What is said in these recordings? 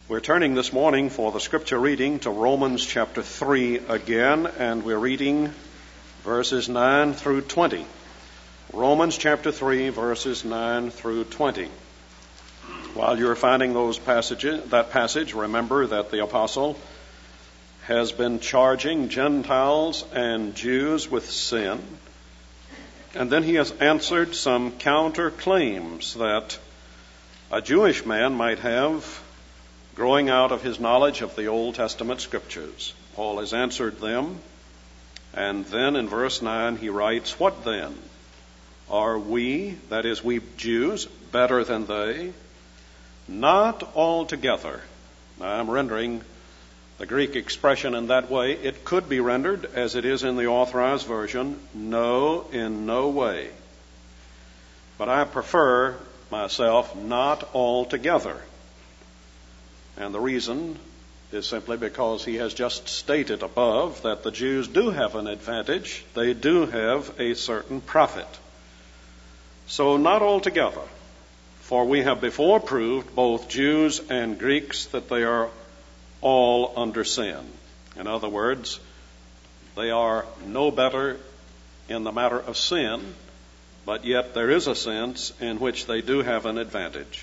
We're turning this morning for the scripture reading to Romans chapter 3 again, and we're reading verses 9 through 20. Romans chapter 3, verses 9 through 20. While you're finding that passage, remember that the apostle has been charging Gentiles and Jews with sin, and then he has answered some counter-claims that a Jewish man might have growing out of his knowledge of the Old Testament scriptures. Paul has answered them, and then in verse 9 he writes, "What then? Are we, that is we Jews, better than they? Not altogether." Now, I'm rendering the Greek expression in that way. It could be rendered, as it is in the Authorized Version, "No, in no way." But I prefer myself, "not altogether." And the reason is simply because he has just stated above that the Jews do have an advantage. They do have a certain profit. So not altogether, for we have before proved, both Jews and Greeks, that they are all under sin. In other words, they are no better in the matter of sin, but yet there is a sense in which they do have an advantage.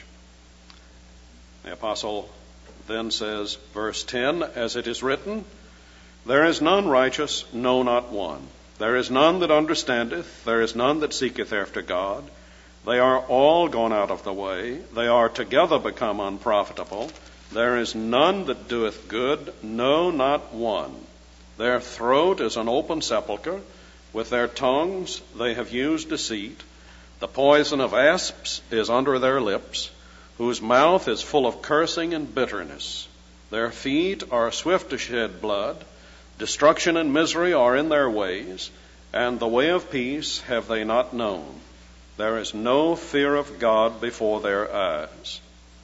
The apostle then says, verse 10, "As it is written, there is none righteous, no, not one. There is none that understandeth, there is none that seeketh after God. They are all gone out of the way, they are together become unprofitable. There is none that doeth good, no, not one. Their throat is an open sepulchre, with their tongues they have used deceit. The poison of asps is under their lips, whose mouth is full of cursing and bitterness. Their feet are swift to shed blood. Destruction and misery are in their ways, and the way of peace have they not known. There is no fear of God before their eyes."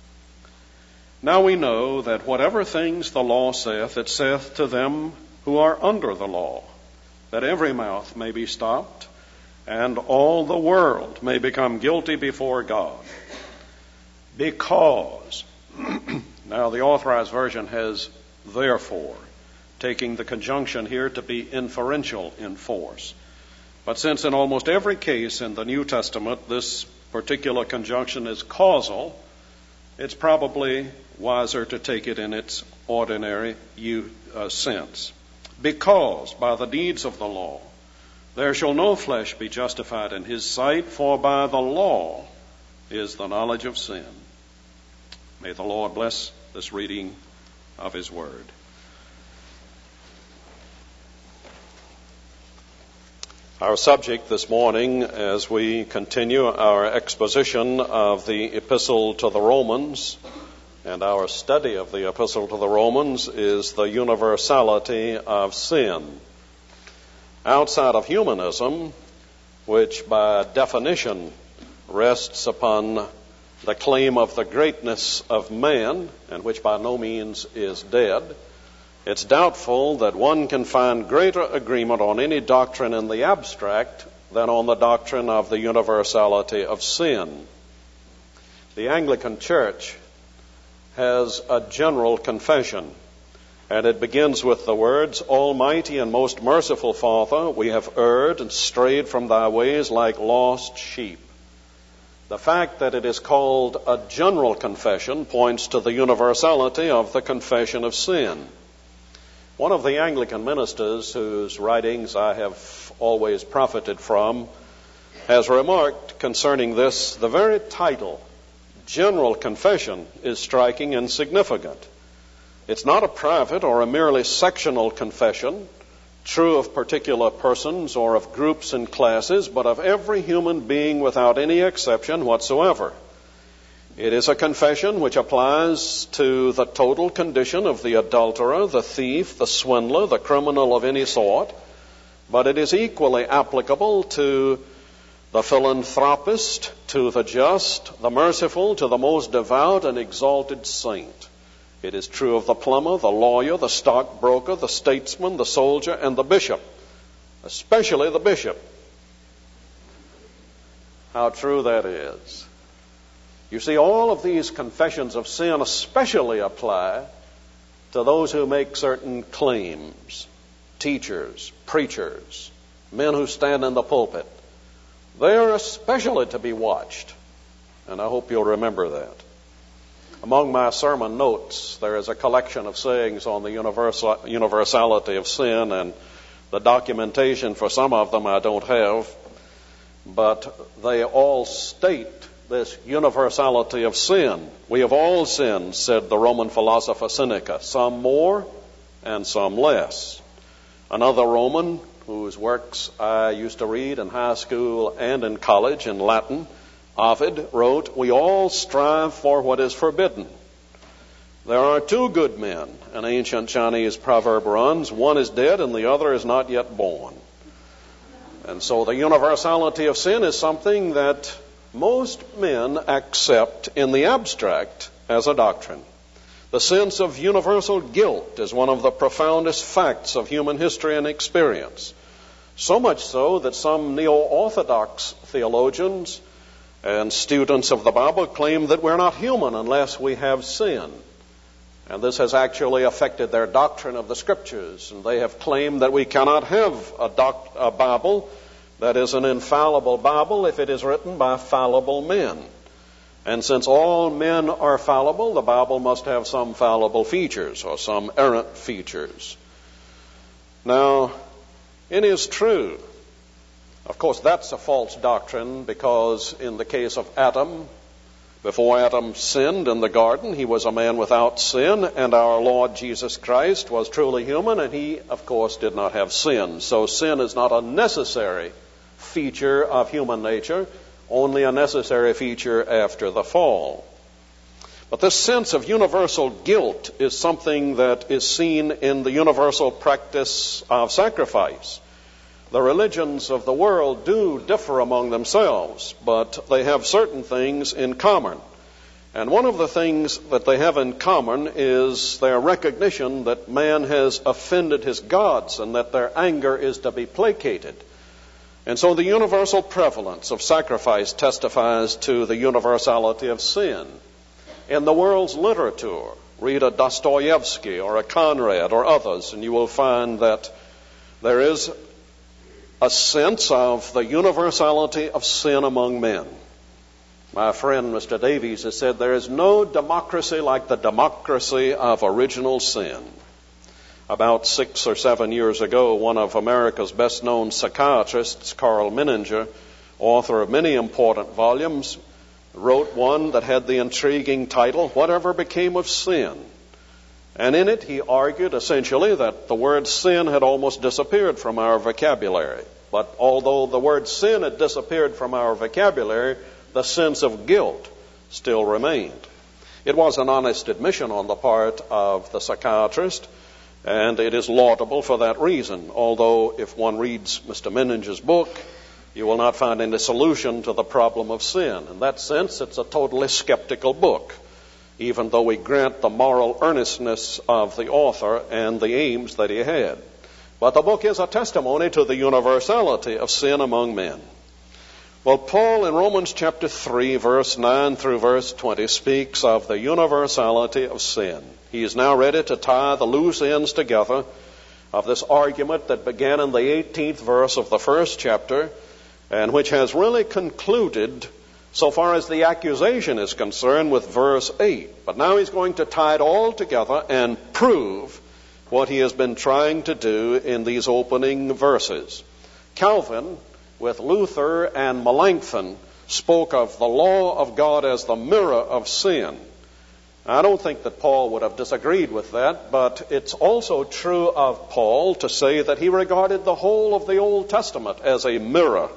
Now we know that whatever things the law saith, it saith to them who are under the law, that every mouth may be stopped, and all the world may become guilty before God. Because, now the Authorized Version has therefore, taking the conjunction here to be inferential in force. But since in almost every case in the New Testament this particular conjunction is causal, it's probably wiser to take it in its ordinary sense. Because by the deeds of the law there shall no flesh be justified in his sight, for by the law is the knowledge of sin. May the Lord bless this reading of his word. Our subject this morning, as we continue our exposition of the Epistle to the Romans and our study of the Epistle to the Romans, is the universality of sin. Outside of humanism, which by definition rests upon the claim of the greatness of man, and which by no means is dead, it's doubtful that one can find greater agreement on any doctrine in the abstract than on the doctrine of the universality of sin. The Anglican Church has a general confession, and it begins with the words, "Almighty and most merciful Father, we have erred and strayed from thy ways like lost sheep." The fact that it is called a general confession points to the universality of the confession of sin. One of the Anglican ministers whose writings I have always profited from has remarked concerning this, the very title, general confession, is striking and significant. It's not a private or a merely sectional confession, true of particular persons or of groups and classes, but of every human being without any exception whatsoever. It is a confession which applies to the total condition of the adulterer, the thief, the swindler, the criminal of any sort, but it is equally applicable to the philanthropist, to the just, the merciful, to the most devout and exalted saint. It is true of the plumber, the lawyer, the stockbroker, the statesman, the soldier, and the bishop, especially the bishop. How true that is. You see, all of these confessions of sin especially apply to those who make certain claims, teachers, preachers, men who stand in the pulpit. They are especially to be watched, and I hope you'll remember that. Among my sermon notes, there is a collection of sayings on the universality of sin, and the documentation for some of them I don't have, but they all state this universality of sin. We have all sinned, said the Roman philosopher Seneca, some more and some less. Another Roman, whose works I used to read in high school and in college in Latin, Ovid, wrote, "We all strive for what is forbidden. There are two good men," an ancient Chinese proverb runs, "one is dead and the other is not yet born." And so the universality of sin is something that most men accept in the abstract as a doctrine. The sense of universal guilt is one of the profoundest facts of human history and experience. So much so that some neo-orthodox theologians and students of the Bible claim that we're not human unless we have sin. And this has actually affected their doctrine of the Scriptures. And they have claimed that we cannot have a Bible that is an infallible Bible if it is written by fallible men. And since all men are fallible, the Bible must have some fallible features or some errant features. Now, it is true. Of course, that's a false doctrine because in the case of Adam, before Adam sinned in the garden, he was a man without sin, and our Lord Jesus Christ was truly human, and he, of course, did not have sin. So sin is not a necessary feature of human nature, only a necessary feature after the fall. But this sense of universal guilt is something that is seen in the universal practice of sacrifice. The religions of the world do differ among themselves, but they have certain things in common. And one of the things that they have in common is their recognition that man has offended his gods and that their anger is to be placated. And so the universal prevalence of sacrifice testifies to the universality of sin. In the world's literature, read a Dostoevsky or a Conrad or others, and you will find that there is a sense of the universality of sin among men. My friend Mr. Davies has said there is no democracy like the democracy of original sin. About 6 or 7 years ago, one of America's best-known psychiatrists, Carl Menninger, author of many important volumes, wrote one that had the intriguing title, "Whatever Became of Sin?" And in it he argued essentially that the word sin had almost disappeared from our vocabulary. But although the word sin had disappeared from our vocabulary, the sense of guilt still remained. It was an honest admission on the part of the psychiatrist, and it is laudable for that reason. Although if one reads Mr. Menninger's book, you will not find any solution to the problem of sin. In that sense, it's a totally skeptical book, even though we grant the moral earnestness of the author and the aims that he had. But the book is a testimony to the universality of sin among men. Well, Paul in Romans chapter 3, verse 9 through verse 20 speaks of the universality of sin. He is now ready to tie the loose ends together of this argument that began in the 18th verse of the first chapter and which has really concluded so far as the accusation is concerned with verse 8. But now he's going to tie it all together and prove what he has been trying to do in these opening verses. Calvin, with Luther and Melanchthon, spoke of the law of God as the mirror of sin. I don't think that Paul would have disagreed with that, but it's also true of Paul to say that he regarded the whole of the Old Testament as a mirror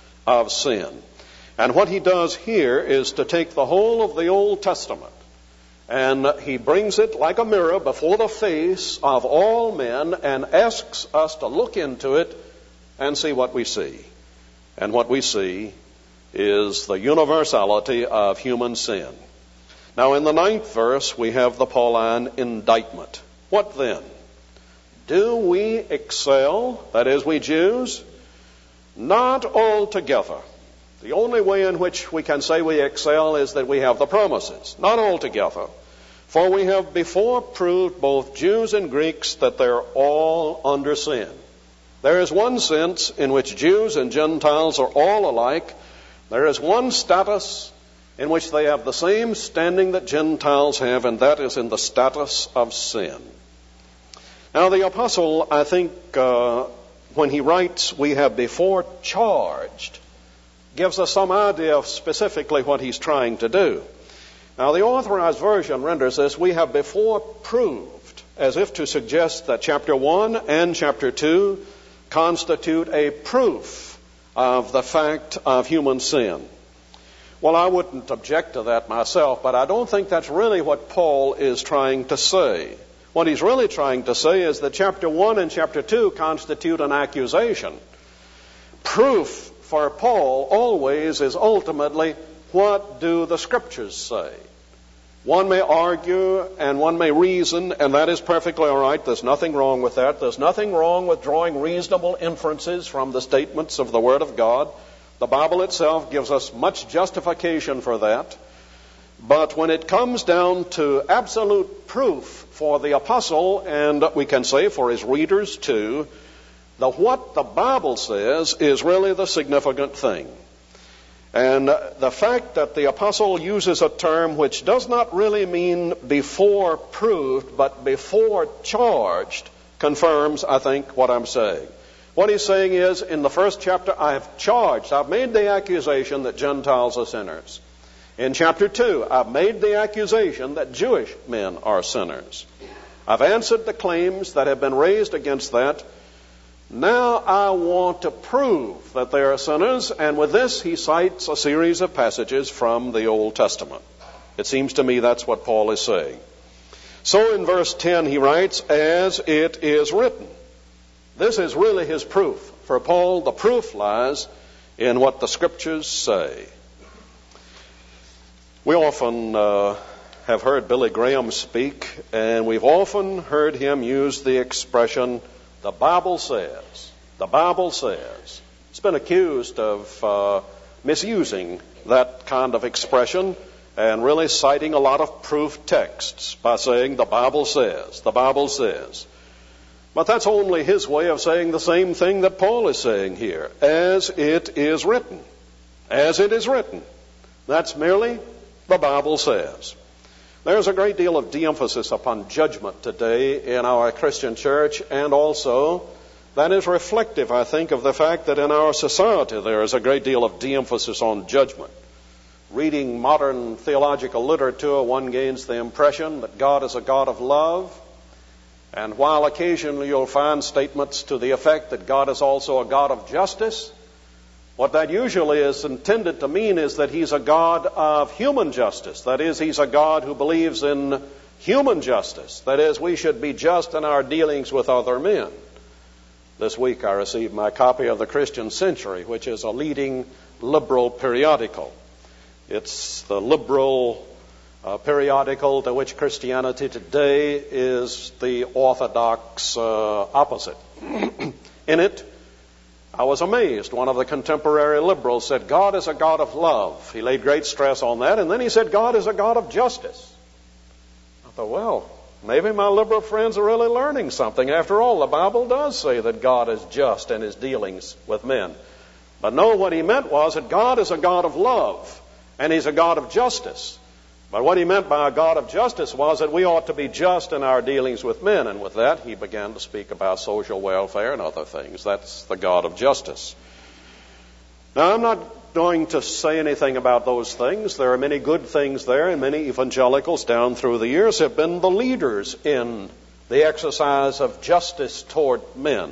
of sin. And what he does here is to take the whole of the Old Testament and he brings it like a mirror before the face of all men and asks us to look into it and see what we see. And what we see is the universality of human sin. Now in the 9th verse we have the Pauline indictment. What then? Do we excel, that is we Jews? Not altogether. The only way in which we can say we excel is that we have the promises. Not altogether. For we have before proved, both Jews and Greeks, that they're all under sin. There is one sense in which Jews and Gentiles are all alike. There is one status in which they have the same standing that Gentiles have, and that is in the status of sin. Now, the apostle, I think, when he writes, we have before charged, gives us some idea of specifically what he's trying to do. Now, the Authorized Version renders this, we have before proved, as if to suggest that chapter 1 and chapter 2 constitute a proof of the fact of human sin. Well, I wouldn't object to that myself, but I don't think that's really what Paul is trying to say. What he's really trying to say is that chapter 1 and chapter 2 constitute an accusation. Proof for Paul always is ultimately, what do the Scriptures say? One may argue and one may reason, and that is perfectly all right. There's nothing wrong with that. There's nothing wrong with drawing reasonable inferences from the statements of the Word of God. The Bible itself gives us much justification for that. But when it comes down to absolute proof for the apostle, and we can say for his readers too, what the Bible says is really the significant thing. And the fact that the apostle uses a term which does not really mean before proved, but before charged, confirms, I think, what I'm saying. What he's saying is, in the first chapter, I've made the accusation that Gentiles are sinners. In chapter 2, I've made the accusation that Jewish men are sinners. I've answered the claims that have been raised against that. Now I want to prove that they are sinners, and with this he cites a series of passages from the Old Testament. It seems to me that's what Paul is saying. So in verse 10 he writes, as it is written. This is really his proof. For Paul, the proof lies in what the Scriptures say. We often have heard Billy Graham speak, and we've often heard him use the expression, the Bible says. The Bible says. It's been accused of misusing that kind of expression and really citing a lot of proof texts by saying the Bible says. The Bible says. But that's only his way of saying the same thing that Paul is saying here. As it is written. As it is written. That's merely the Bible says. There's a great deal of de-emphasis upon judgment today in our Christian church, and also that is reflective, I think, of the fact that in our society there is a great deal of de-emphasis on judgment. Reading modern theological literature, one gains the impression that God is a God of love, and while occasionally you'll find statements to the effect that God is also a God of justice, what that usually is intended to mean is that he's a God of human justice. That is, he's a God who believes in human justice. That is, we should be just in our dealings with other men. This week I received my copy of the Christian Century, which is a leading liberal periodical. It's the liberal periodical to which Christianity today is the orthodox opposite. In it, I was amazed. One of the contemporary liberals said, God is a God of love. He laid great stress on that. And then he said, God is a God of justice. I thought, well, maybe my liberal friends are really learning something. After all, the Bible does say that God is just in his dealings with men. But no, what he meant was that God is a God of love, and he's a God of justice. But what he meant by a God of justice was that we ought to be just in our dealings with men. And with that, he began to speak about social welfare and other things. That's the God of justice. Now, I'm not going to say anything about those things. There are many good things there, and many evangelicals down through the years have been the leaders in the exercise of justice toward men.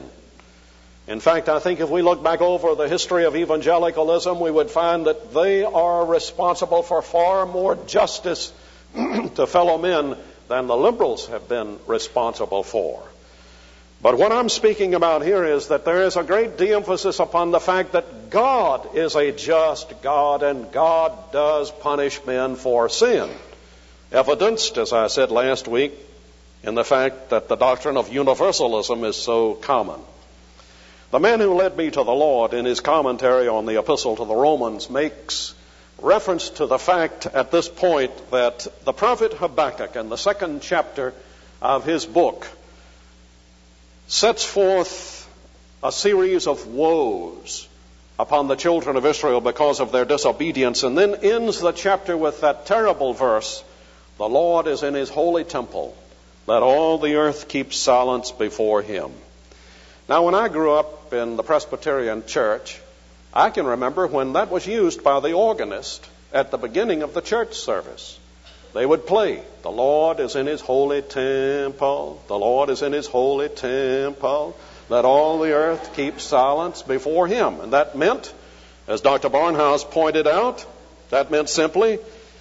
In fact, I think if we look back over the history of evangelicalism, we would find that they are responsible for far more justice to fellow men than the liberals have been responsible for. But what I'm speaking about here is that there is a great de-emphasis upon the fact that God is a just God, and God does punish men for sin, evidenced, as I said last week, in the fact that the doctrine of universalism is so common. The man who led me to the Lord, in his commentary on the Epistle to the Romans, makes reference to the fact at this point that the prophet Habakkuk, in the 2nd chapter of his book, sets forth a series of woes upon the children of Israel because of their disobedience, and then ends the chapter with that terrible verse, "The Lord is in his holy temple. Let all the earth keep silence before him." Now, when I grew up in the Presbyterian church, I can remember when that was used by the organist at the beginning of the church service. They would play, "The Lord is in his holy temple. The Lord is in his holy temple. Let all the earth keep silence before him." And that meant, as Dr. Barnhouse pointed out, that meant simply,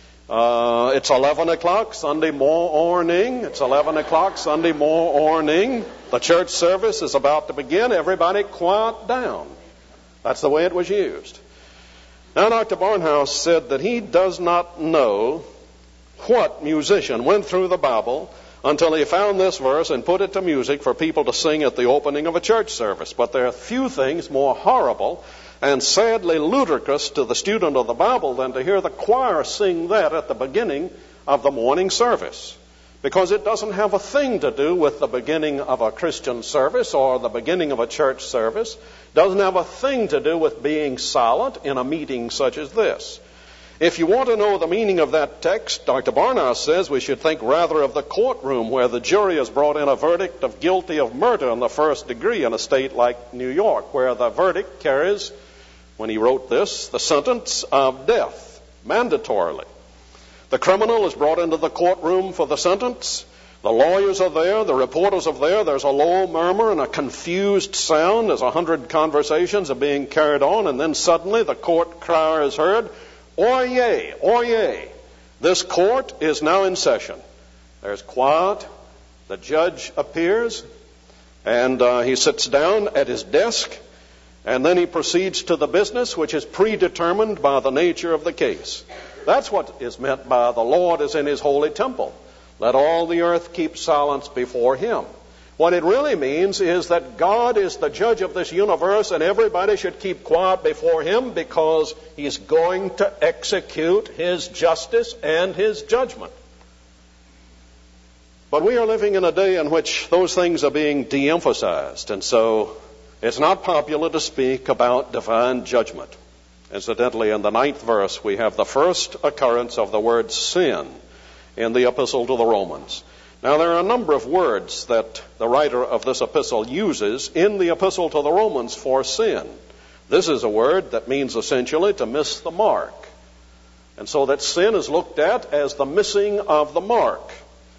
it's 11 o'clock Sunday morning. It's 11 o'clock Sunday morning. The church service is about to begin. Everybody quiet down. That's the way it was used. Now, Dr. Barnhouse said that he does not know what musician went through the Bible until he found this verse and put it to music for people to sing at the opening of a church service. But there are few things more horrible and sadly ludicrous to the student of the Bible than to hear the choir sing that at the beginning of the morning service. Because it doesn't have a thing to do with the beginning of a Christian service or the beginning of a church service. Doesn't have a thing to do with being silent in a meeting such as this. If you want to know the meaning of that text, Dr. Barnhouse says we should think rather of the courtroom where the jury has brought in a verdict of guilty of murder in the 1st degree in a state like New York, where the verdict carries, when he wrote this, the sentence of death, mandatorily. The criminal is brought into the courtroom for the sentence. The lawyers are there, the reporters are there. There's a low murmur and a confused sound as 100 conversations are being carried on, and then suddenly the court crier is heard, "Oyez, oyez, this court is now in session." There's quiet. The judge appears, and he sits down at his desk, and then he proceeds to the business which is predetermined by the nature of the case. That's what is meant by "the Lord is in his holy temple. Let all the earth keep silence before him." What it really means is that God is the judge of this universe, and everybody should keep quiet before him because he's going to execute his justice and his judgment. But we are living in a day in which those things are being de-emphasized, and so it's not popular to speak about divine judgment. Incidentally, in the 9th verse, we have the first occurrence of the word sin in the Epistle to the Romans. Now, there are a number of words that the writer of this epistle uses in the Epistle to the Romans for sin. This is a word that means essentially to miss the mark. And so that sin is looked at as the missing of the mark.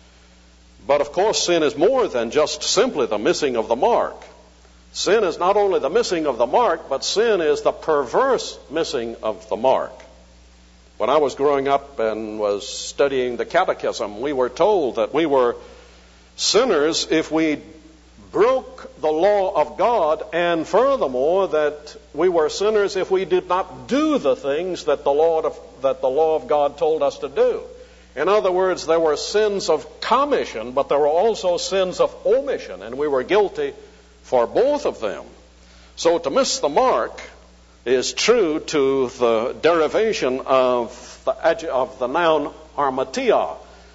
But of course, sin is more than just simply the missing of the mark. Sin is not only the missing of the mark, but sin is the perverse missing of the mark. When I was growing up and was studying the catechism, we were told that we were sinners if we broke the law of God, and furthermore that we were sinners if we did not do the things that the law of God told us to do. In other words, there were sins of commission, but there were also sins of omission, and we were guilty for both of them. So to miss the mark is true to the derivation of the noun harmatia,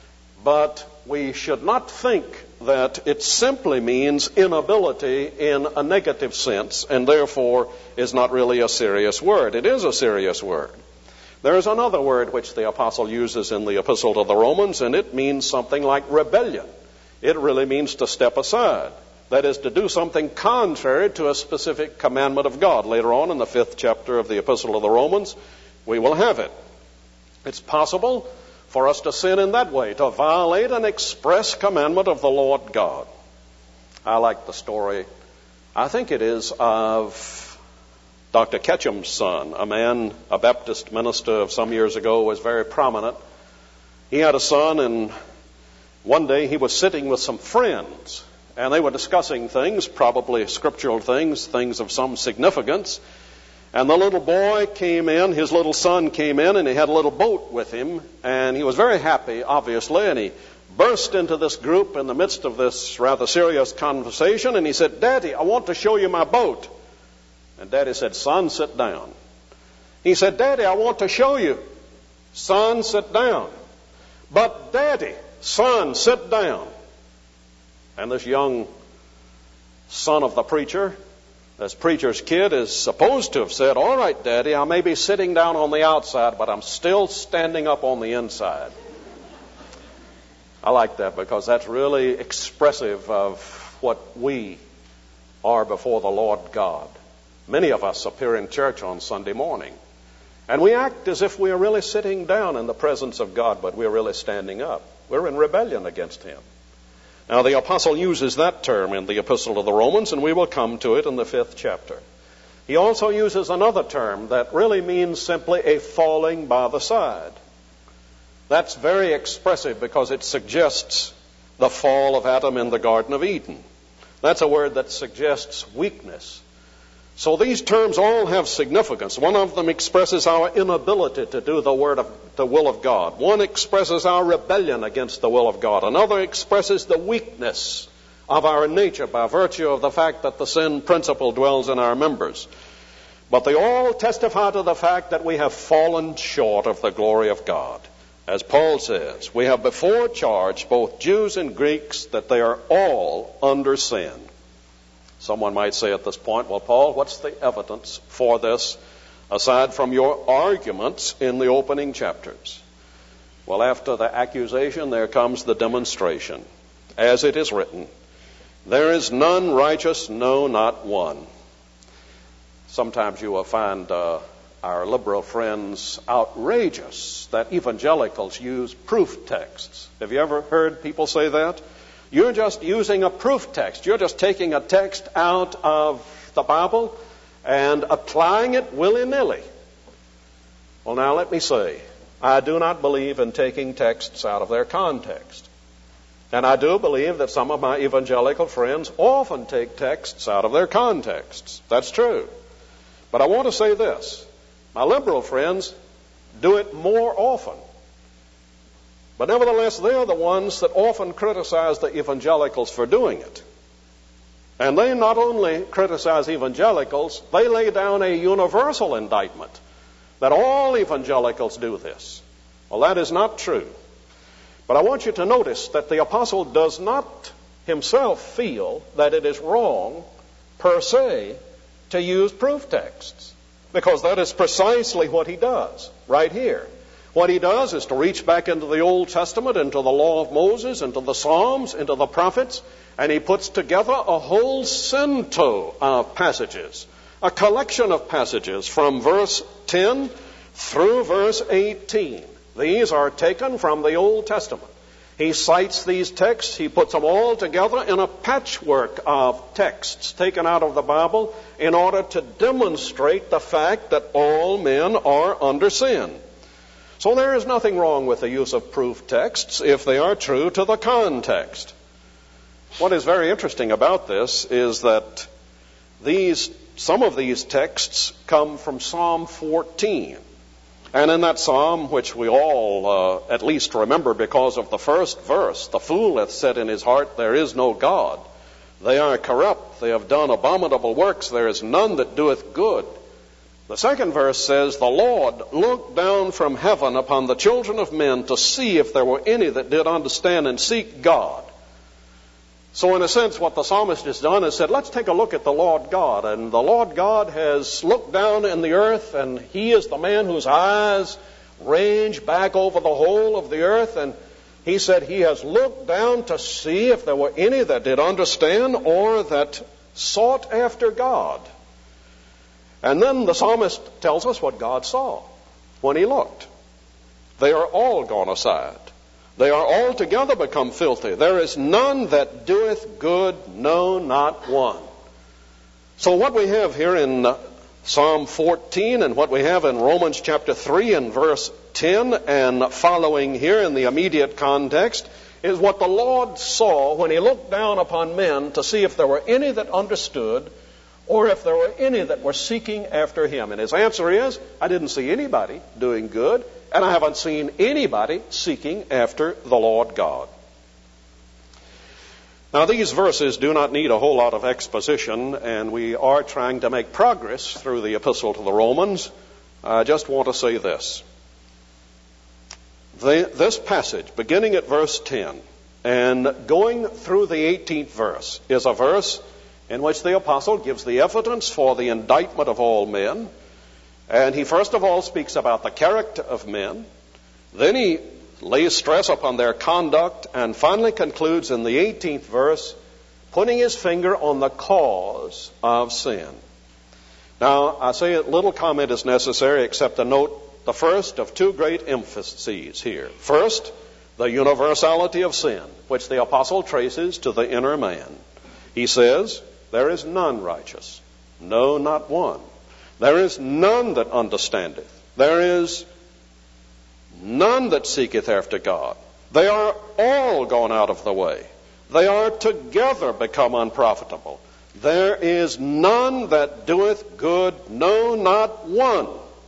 but we should not think that it simply means inability in a negative sense, and therefore is not really a serious word. It is a serious word. There is another word which the apostle uses in the Epistle to the Romans, and it means something like rebellion. It really means to step aside. That is, to do something contrary to a specific commandment of God. Later on in the 5th chapter of the Epistle to the Romans, we will have it. It's possible for us to sin in that way, to violate an express commandment of the Lord God. I like the story, I think it is, of Dr. Ketchum's son, a Baptist minister of some years ago, was very prominent. He had a son, and one day he was sitting with some friends, and they were discussing things, probably scriptural things, things of some significance. And the little boy came in, his little son came in, and he had a little boat with him. And he was very happy, obviously, and he burst into this group in the midst of this rather serious conversation. And he said, "Daddy, I want to show you my boat." And Daddy said, "Son, sit down." He said, "Daddy, I want to show you." "Son, sit down." "But Daddy," "Son, sit down." And this young son of the preacher, this preacher's kid, is supposed to have said, "All right, Daddy, I may be sitting down on the outside, but I'm still standing up on the inside." I like that because that's really expressive of what we are before the Lord God. Many of us appear in church on Sunday morning, and we act as if we are really sitting down in the presence of God, but we're really standing up. We're in rebellion against Him. Now, the apostle uses that term in the Epistle to the Romans, and we will come to it in the 5th chapter. He also uses another term that really means simply a falling by the side. That's very expressive because it suggests the fall of Adam in the Garden of Eden. That's a word that suggests weakness. So these terms all have significance. One of them expresses our inability to do the will of God. One expresses our rebellion against the will of God. Another expresses the weakness of our nature by virtue of the fact that the sin principle dwells in our members. But they all testify to the fact that we have fallen short of the glory of God. As Paul says, we have before charged both Jews and Greeks that they are all under sin. Someone might say at this point, "Well, Paul, what's the evidence for this aside from your arguments in the opening chapters?" Well, after the accusation, there comes the demonstration. As it is written, "There is none righteous, no, not one." Sometimes you will find our liberal friends outrageous that evangelicals use proof texts. Have you ever heard people say that? You're just using a proof text. You're just taking a text out of the Bible and applying it willy-nilly. Well, now let me say, I do not believe in taking texts out of their context. And I do believe that some of my evangelical friends often take texts out of their contexts. That's true. But I want to say this. My liberal friends do it more often. But nevertheless, they're the ones that often criticize the evangelicals for doing it. And they not only criticize evangelicals, they lay down a universal indictment that all evangelicals do this. Well, that is not true. But I want you to notice that the apostle does not himself feel that it is wrong, per se, to use proof texts. Because that is precisely what he does right here. What he does is to reach back into the Old Testament, into the law of Moses, into the Psalms, into the prophets, and he puts together a whole cento of passages, a collection of passages from verse 10 through verse 18. These are taken from the Old Testament. He cites these texts, he puts them all together in a patchwork of texts taken out of the Bible in order to demonstrate the fact that all men are under sin. So there is nothing wrong with the use of proof texts if they are true to the context. What is very interesting about this is that some of these texts come from Psalm 14. And in that psalm, which we all at least remember because of the first verse, "The fool hath said in his heart, there is no God. They are corrupt, they have done abominable works, there is none that doeth good." The second verse says, "The Lord looked down from heaven upon the children of men to see if there were any that did understand and seek God." So in a sense, what the psalmist has done is said, let's take a look at the Lord God. And the Lord God has looked down in the earth, and he is the man whose eyes range back over the whole of the earth. And he said he has looked down to see if there were any that did understand or that sought after God. And then the psalmist tells us what God saw when he looked. They are all gone aside. They are altogether become filthy. There is none that doeth good, no, not one. So what we have here in Psalm 14 and what we have in Romans chapter 3 and verse 10 and following here in the immediate context is what the Lord saw when he looked down upon men to see if there were any that understood or if there were any that were seeking after him. And his answer is, I didn't see anybody doing good, and I haven't seen anybody seeking after the Lord God. Now, these verses do not need a whole lot of exposition, and we are trying to make progress through the epistle to the Romans. I just want to say this. This passage, beginning at verse 10 and going through the 18th verse, is a verse in which the apostle gives the evidence for the indictment of all men. And he first of all speaks about the character of men. Then he lays stress upon their conduct, and finally concludes in the 18th verse, putting his finger on the cause of sin. Now, I say little comment is necessary except to note the first of two great emphases here. First, the universality of sin, which the apostle traces to the inner man. He says, there is none righteous, no, not one. There is none that understandeth. There is none that seeketh after God. They are all gone out of the way. They are together become unprofitable. There is none that doeth good, no, not one.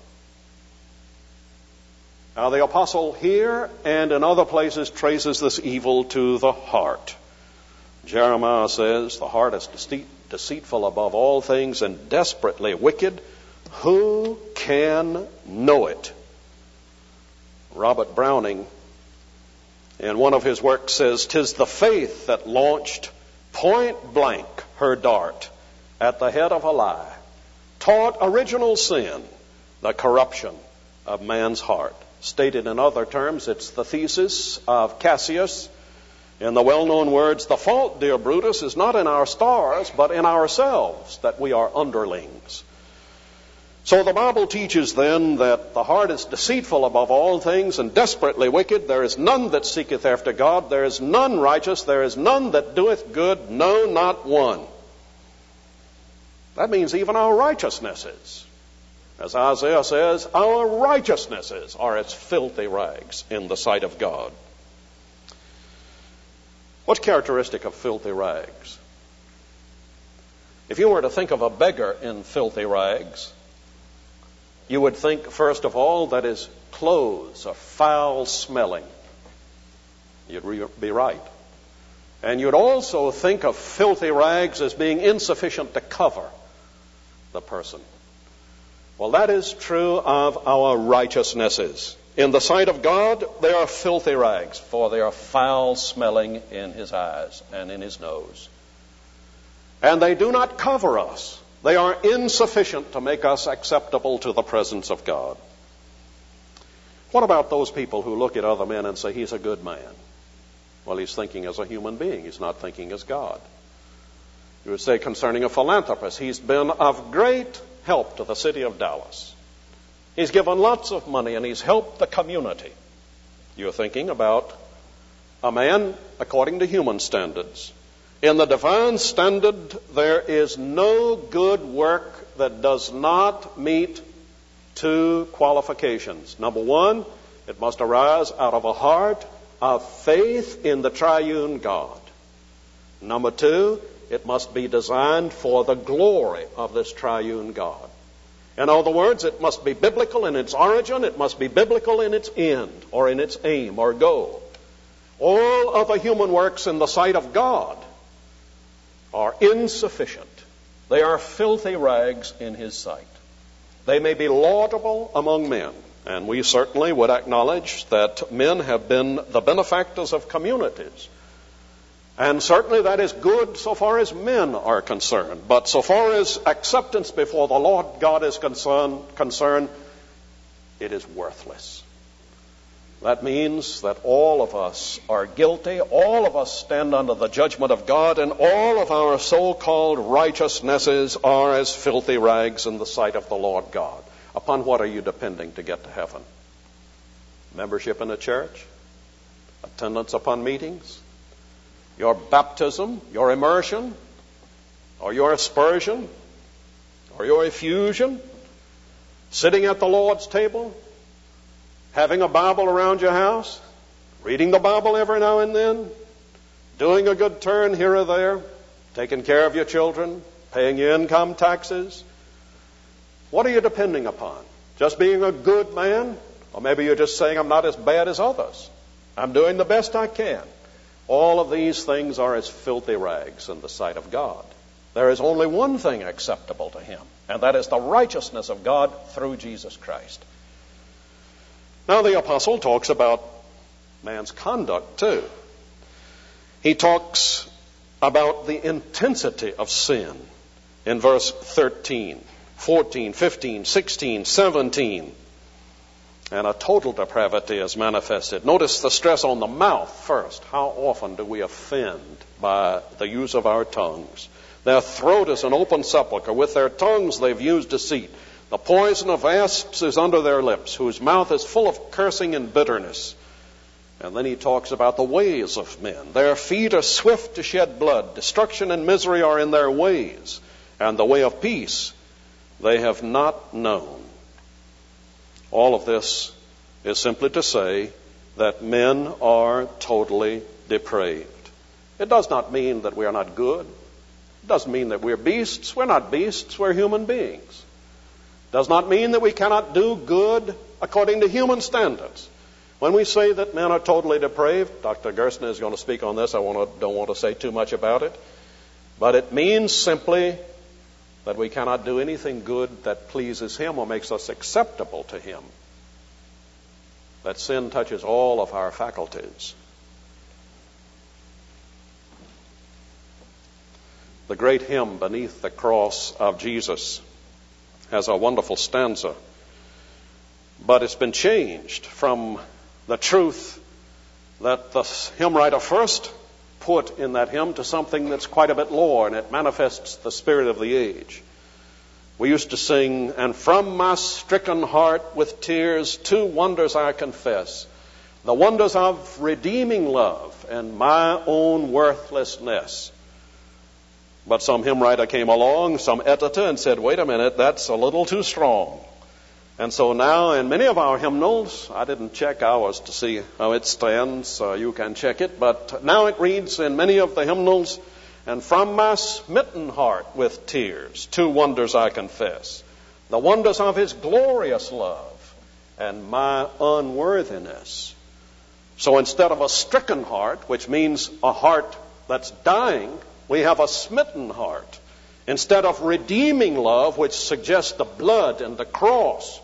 Now, the apostle here and in other places traces this evil to the heart. Jeremiah says, the heart is deceitful above all things and desperately wicked. Who can know it? Robert Browning, in one of his works, says, "'Tis the faith that launched point blank her dart at the head of a lie, taught original sin, the corruption of man's heart." Stated in other terms, it's the thesis of Cassius in the well-known words, "The fault, dear Brutus, is not in our stars, but in ourselves, that we are underlings." So the Bible teaches then that the heart is deceitful above all things and desperately wicked. There is none that seeketh after God. There is none righteous. There is none that doeth good. No, not one. That means even our righteousnesses. As Isaiah says, our righteousnesses are as filthy rags in the sight of God. What's characteristic of filthy rags? If you were to think of a beggar in filthy rags, you would think, first of all, that his clothes are foul-smelling. You'd be right. And you'd also think of filthy rags as being insufficient to cover the person. Well, that is true of our righteousnesses. In the sight of God, they are filthy rags, for they are foul-smelling in his eyes and in his nose. And they do not cover us. They are insufficient to make us acceptable to the presence of God. What about those people who look at other men and say, he's a good man? Well, he's thinking as a human being. He's not thinking as God. You would say concerning a philanthropist, he's been of great help to the city of Dallas. He's given lots of money and he's helped the community. You're thinking about a man according to human standards. In the divine standard, there is no good work that does not meet two qualifications. Number one, it must arise out of a heart of faith in the triune God. Number two, it must be designed for the glory of this triune God. In other words, it must be biblical in its origin, it must be biblical in its end, or in its aim or goal. All other human works in the sight of God are insufficient. They are filthy rags in his sight. They may be laudable among men, and we certainly would acknowledge that men have been the benefactors of communities. And certainly that is good so far as men are concerned. But so far as acceptance before the Lord God is concerned, it is worthless. That means that all of us are guilty, all of us stand under the judgment of God, and all of our so-called righteousnesses are as filthy rags in the sight of the Lord God. Upon what are you depending to get to heaven? Membership in a church? Attendance upon meetings? Your baptism? Your immersion? Or your aspersion? Or your effusion? Sitting at the Lord's table? Having a Bible around your house? Reading the Bible every now and then? Doing a good turn here or there? Taking care of your children? Paying your income taxes? What are you depending upon? Just being a good man? Or maybe you're just saying, I'm not as bad as others. I'm doing the best I can. All of these things are as filthy rags in the sight of God. There is only one thing acceptable to him, and that is the righteousness of God through Jesus Christ. Now the apostle talks about man's conduct too. He talks about the intensity of sin in verse 13, 14, 15, 16, 17. And a total depravity is manifested. Notice the stress on the mouth first. How often do we offend by the use of our tongues? Their throat is an open sepulchre. With their tongues they've used deceit. The poison of asps is under their lips, whose mouth is full of cursing and bitterness. And then he talks about the ways of men. Their feet are swift to shed blood. Destruction and misery are in their ways. And the way of peace they have not known. All of this is simply to say that men are totally depraved. It does not mean that we are not good. It doesn't mean that we're beasts. We're not beasts. We're human beings. It does not mean that we cannot do good according to human standards. When we say that men are totally depraved, Dr. Gerstner is going to speak on this. Don't want to say too much about it. But it means simply that we cannot do anything good that pleases him or makes us acceptable to him. That sin touches all of our faculties. The great hymn, Beneath the Cross of Jesus, has a wonderful stanza, but it's been changed from the truth that the hymn writer first put in that hymn to something that's quite a bit lower, and it manifests the spirit of the age. We used to sing, and from my stricken heart with tears 2 wonders I confess, the wonders of redeeming love and my own worthlessness. But some hymn writer came along, some editor, and said, wait a minute, that's a little too strong. And so now in many of our hymnals, I didn't check ours to see how it stands, you can check it, but now it reads in many of the hymnals, and from my smitten heart with tears 2 wonders I confess, the wonders of his glorious love and my unworthiness. So instead of a stricken heart, which means a heart that's dying, we have a smitten heart. Instead of redeeming love, which suggests the blood and the cross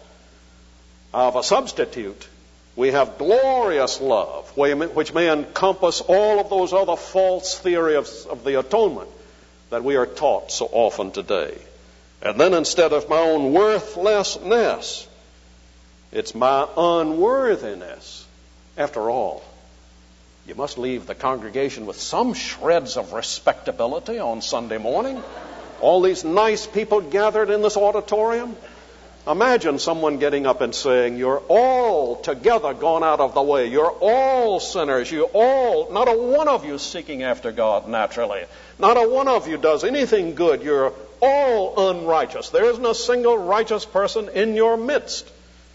of a substitute, we have glorious love, which may encompass all of those other false theories of the atonement that we are taught so often today. And then instead of my own worthlessness, it's my unworthiness. After all, you must leave the congregation with some shreds of respectability on Sunday morning. All these nice people gathered in this auditorium. Imagine someone getting up and saying, you're all together gone out of the way. You're all sinners. Not a one of you seeking after God naturally. Not a one of you does anything good. You're all unrighteous. There isn't a single righteous person in your midst.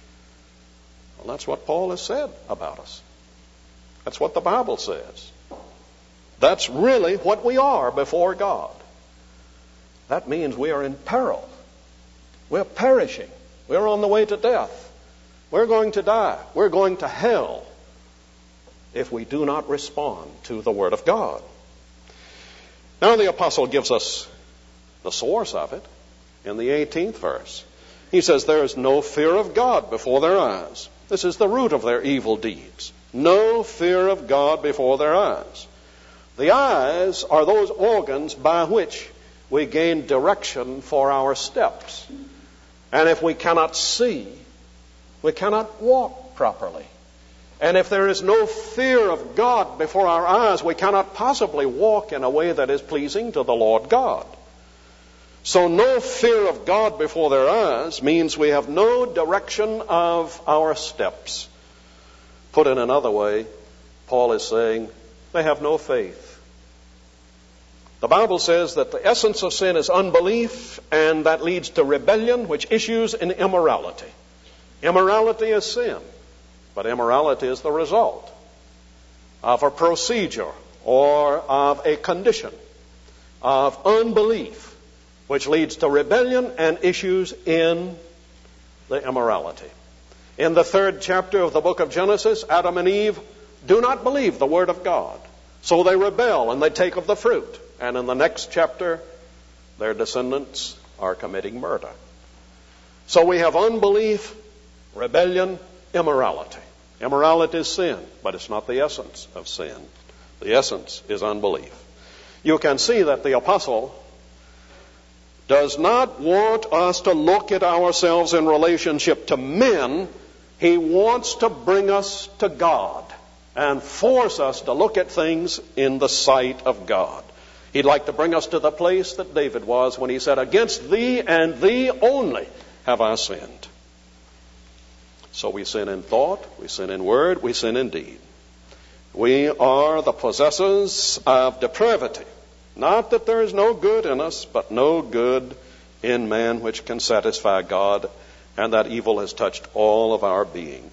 Well, that's what Paul has said about us. That's what the Bible says. That's really what we are before God. That means we are in peril. We're perishing. We're on the way to death. We're going to die. We're going to hell if we do not respond to the Word of God. Now the apostle gives us the source of it in the 18th verse. He says, there is no fear of God before their eyes. This is the root of their evil deeds. No fear of God before their eyes. The eyes are those organs by which we gain direction for our steps. And if we cannot see, we cannot walk properly. And if there is no fear of God before our eyes, we cannot possibly walk in a way that is pleasing to the Lord God. So no fear of God before their eyes means we have no direction of our steps. Put in another way, Paul is saying they have no faith. The Bible says that the essence of sin is unbelief, and that leads to rebellion, which issues in immorality. Immorality is sin, but immorality is the result of a procedure or of a condition of unbelief, which leads to rebellion and issues in the immorality. In the 3rd chapter of the book of Genesis, Adam and Eve do not believe the Word of God. So they rebel and they take of the fruit. And in the next chapter, their descendants are committing murder. So we have unbelief, rebellion, immorality. Immorality is sin, but it's not the essence of sin. The essence is unbelief. You can see that the apostle does not want us to look at ourselves in relationship to men. He wants to bring us to God and force us to look at things in the sight of God. He'd like to bring us to the place that David was when he said, "Against thee and thee only have I sinned." So we sin in thought, we sin in word, we sin in deed. We are the possessors of depravity. Not that there is no good in us, but no good in man which can satisfy God, and that evil has touched all of our being.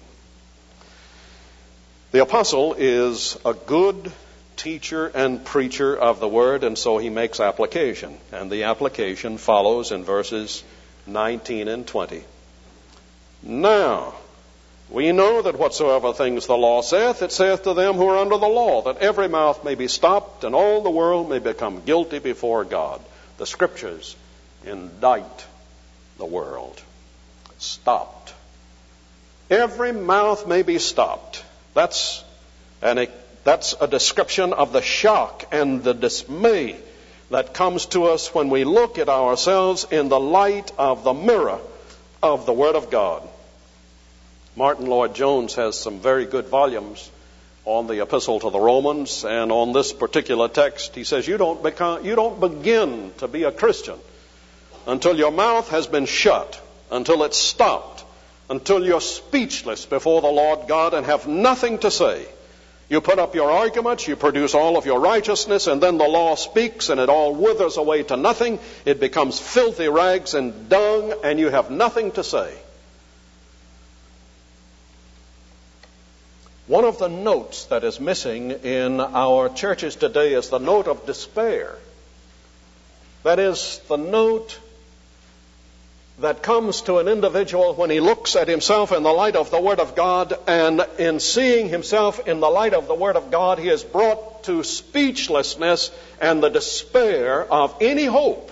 The apostle is a good teacher and preacher of the word, and so he makes application. And the application follows in verses 19 and 20. Now, we know that whatsoever things the law saith, it saith to them who are under the law, that every mouth may be stopped, and all the world may become guilty before God. The Scriptures indict the world. Stopped. Every mouth may be stopped. That's a description of the shock and the dismay that comes to us when we look at ourselves in the light of the mirror of the Word of God. Martin Lloyd-Jones has some very good volumes on the Epistle to the Romans, and on this particular text, he says, you don't begin to be a Christian until your mouth has been shut, until it's stopped, until you're speechless before the Lord God and have nothing to say. You put up your arguments, you produce all of your righteousness, and then the law speaks and it all withers away to nothing. It becomes filthy rags and dung, and you have nothing to say. One of the notes that is missing in our churches today is the note of despair. That is, the note that comes to an individual when he looks at himself in the light of the Word of God, and in seeing himself in the light of the Word of God, he is brought to speechlessness and the despair of any hope.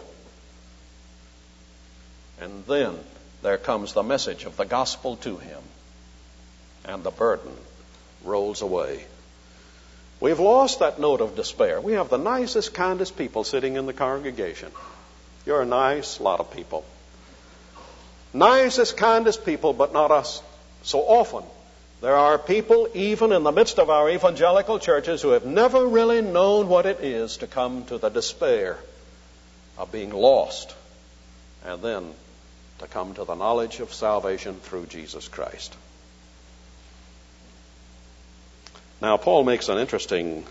And then there comes the message of the gospel to him, and the burden rolls away. We've lost that note of despair. We have the nicest, kindest people sitting in the congregation. You're a nice lot of people. Nicest, kindest people, but not us. So often, there are people, even in the midst of our evangelical churches, who have never really known what it is to come to the despair of being lost, and then to come to the knowledge of salvation through Jesus Christ. Now, Paul makes an interesting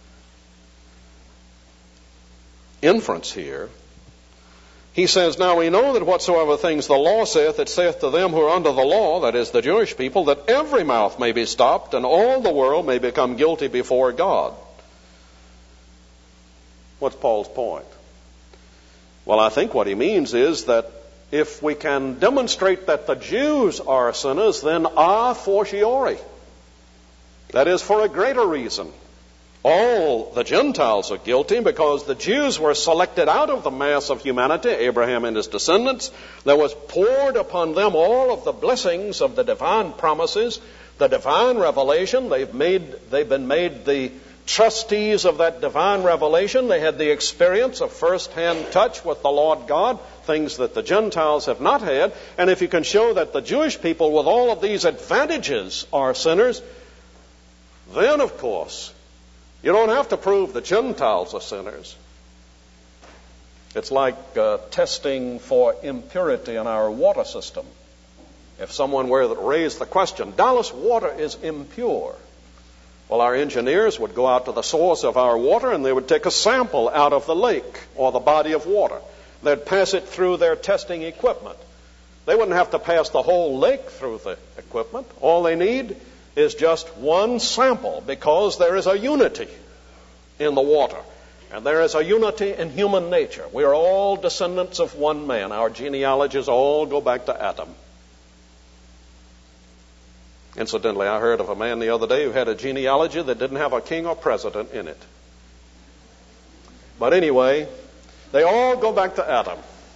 inference here. He says, now we know that whatsoever things the law saith, it saith to them who are under the law, that is the Jewish people, that every mouth may be stopped, and all the world may become guilty before God. What's Paul's point? Well, I think what he means is that if we can demonstrate that the Jews are sinners, then a fortiori, that is, for a greater reason, all the Gentiles are guilty, because the Jews were selected out of the mass of humanity, Abraham and his descendants. There was poured upon them all of the blessings of the divine promises, the divine revelation. They've been made the trustees of that divine revelation. They had the experience of first-hand touch with the Lord God, things that the Gentiles have not had. And if you can show that the Jewish people with all of these advantages are sinners, then, of course, you don't have to prove the Gentiles are sinners. It's like testing for impurity in our water system. If someone were to raise the question, Dallas water is impure, well, our engineers would go out to the source of our water and they would take a sample out of the lake or the body of water. They'd pass it through their testing equipment. They wouldn't have to pass the whole lake through the equipment. All they need is just one sample, because there is a unity in the water, and there is a unity in human nature. We are all descendants of one man. Our genealogies all go back to Adam. Incidentally, I heard of a man the other day who had a genealogy that didn't have a king or president in it. But anyway, they all go back to Adam.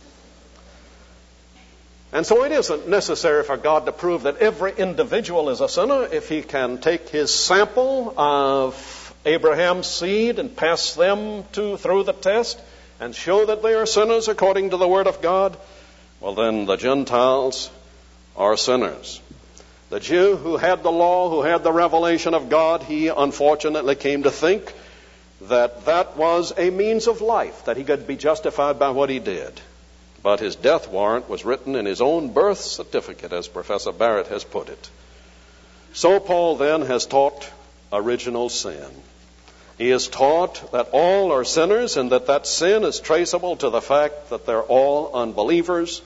And so it isn't necessary for God to prove that every individual is a sinner if he can take his sample of Abraham's seed and pass them through the test and show that they are sinners according to the Word of God. Well, then the Gentiles are sinners. The Jew who had the law, who had the revelation of God, he unfortunately came to think that that was a means of life, that he could be justified by what he did. But his death warrant was written in his own birth certificate, as Professor Barrett has put it. So Paul then has taught original sin. He has taught that all are sinners and that sin is traceable to the fact that they're all unbelievers,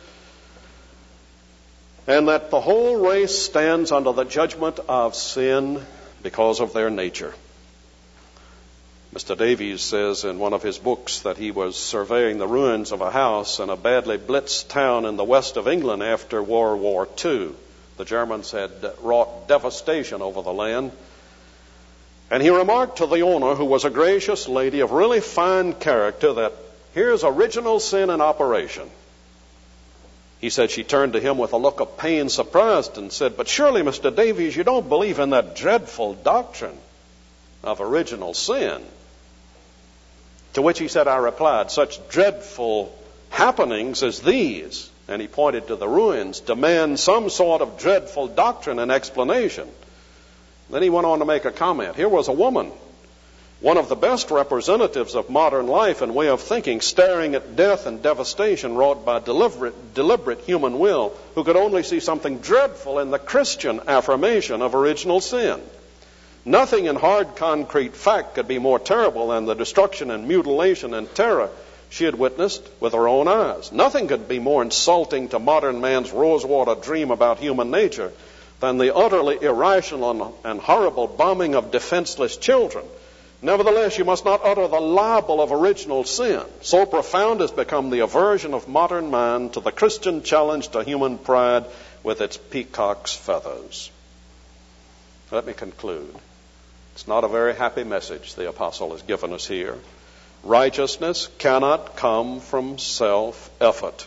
and that the whole race stands under the judgment of sin because of their nature. Mr. Davies says in one of his books that he was surveying the ruins of a house in a badly blitzed town in the west of England after World War II. The Germans had wrought devastation over the land. And he remarked to the owner, who was a gracious lady of really fine character, that here's original sin in operation. He said she turned to him with a look of pain, surprised, and said, "But surely, Mr. Davies, you don't believe in that dreadful doctrine of original sin?" To which he said, I replied, "Such dreadful happenings as these," and he pointed to the ruins, "demand some sort of dreadful doctrine and explanation." Then he went on to make a comment. Here was a woman, one of the best representatives of modern life and way of thinking, staring at death and devastation wrought by deliberate human will, who could only see something dreadful in the Christian affirmation of original sin. Nothing in hard concrete fact could be more terrible than the destruction and mutilation and terror she had witnessed with her own eyes. Nothing could be more insulting to modern man's rosewater dream about human nature than the utterly irrational and horrible bombing of defenseless children. Nevertheless, you must not utter the libel of original sin. So profound has become the aversion of modern man to the Christian challenge to human pride with its peacock's feathers. Let me conclude. It's not a very happy message the apostle has given us here. Righteousness cannot come from self-effort.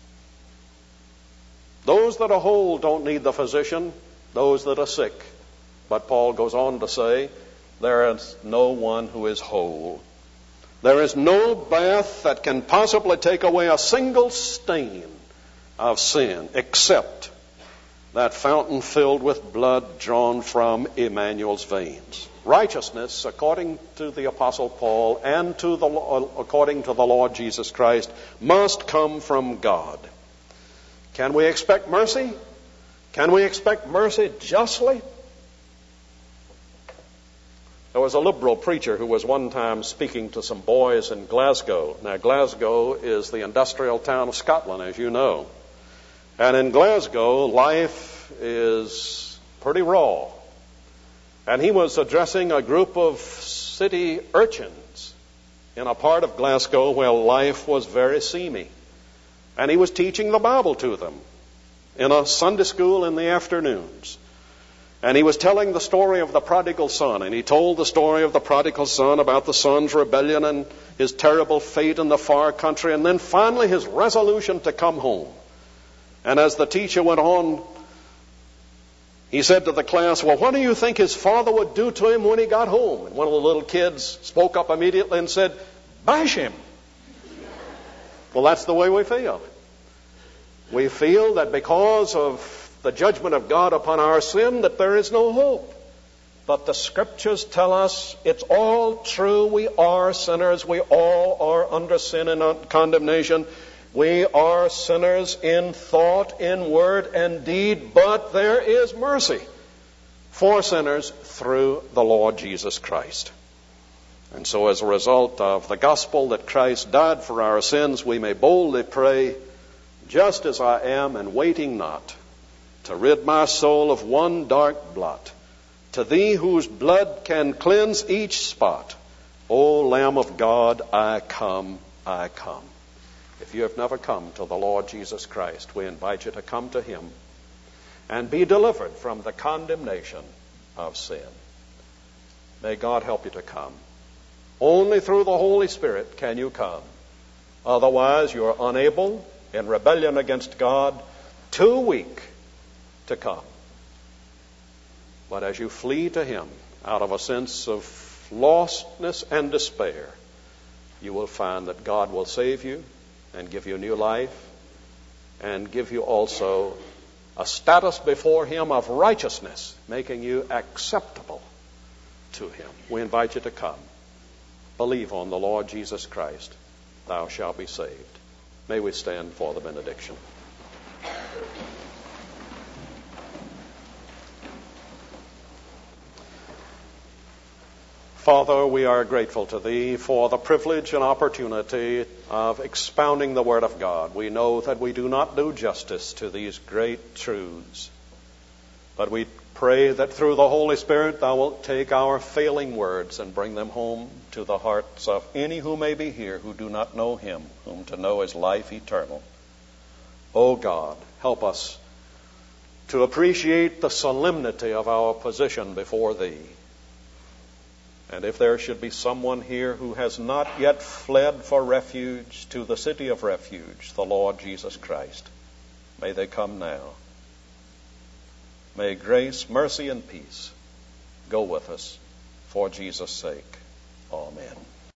Those that are whole don't need the physician, those that are sick. But Paul goes on to say, there is no one who is whole. There is no bath that can possibly take away a single stain of sin except that fountain filled with blood drawn from Emmanuel's veins. Righteousness, according to the Apostle Paul and according to the Lord Jesus Christ, must come from God. Can we expect mercy? Can we expect mercy justly? There was a liberal preacher who was one time speaking to some boys in Glasgow. Now, Glasgow is the industrial town of Scotland, as you know. And in Glasgow, life is pretty raw. And he was addressing a group of city urchins in a part of Glasgow where life was very seamy. And he was teaching the Bible to them in a Sunday school in the afternoons. And he was telling the story of the prodigal son. And he told the story of the prodigal son about the son's rebellion and his terrible fate in the far country. And then finally his resolution to come home. And as the teacher went on, he said to the class, well, what do you think his father would do to him when he got home? And one of the little kids spoke up immediately and said, bash him. Well, that's the way we feel. We feel that because of the judgment of God upon our sin, that there is no hope. But the Scriptures tell us it's all true. We are sinners. We all are under sin and condemnation. We are sinners in thought, in word, and deed, but there is mercy for sinners through the Lord Jesus Christ. And so as a result of the gospel that Christ died for our sins, we may boldly pray, just as I am and waiting not, to rid my soul of one dark blot. To thee whose blood can cleanse each spot, O Lamb of God, I come, I come. If you have never come to the Lord Jesus Christ, we invite you to come to him and be delivered from the condemnation of sin. May God help you to come. Only through the Holy Spirit can you come. Otherwise, you are unable, in rebellion against God, too weak to come. But as you flee to Him out of a sense of lostness and despair, you will find that God will save you and give you new life and give you also a status before Him of righteousness, making you acceptable to Him. We invite you to come. Believe on the Lord Jesus Christ. Thou shalt be saved. May we stand for the benediction. Father, we are grateful to Thee for the privilege and opportunity of expounding the Word of God. We know that we do not do justice to these great truths, but we pray that through the Holy Spirit Thou wilt take our failing words and bring them home to the hearts of any who may be here who do not know Him, whom to know is life eternal. O God, help us to appreciate the solemnity of our position before Thee. And if there should be someone here who has not yet fled for refuge to the city of refuge, the Lord Jesus Christ, may they come now. May grace, mercy, and peace go with us for Jesus' sake. Amen.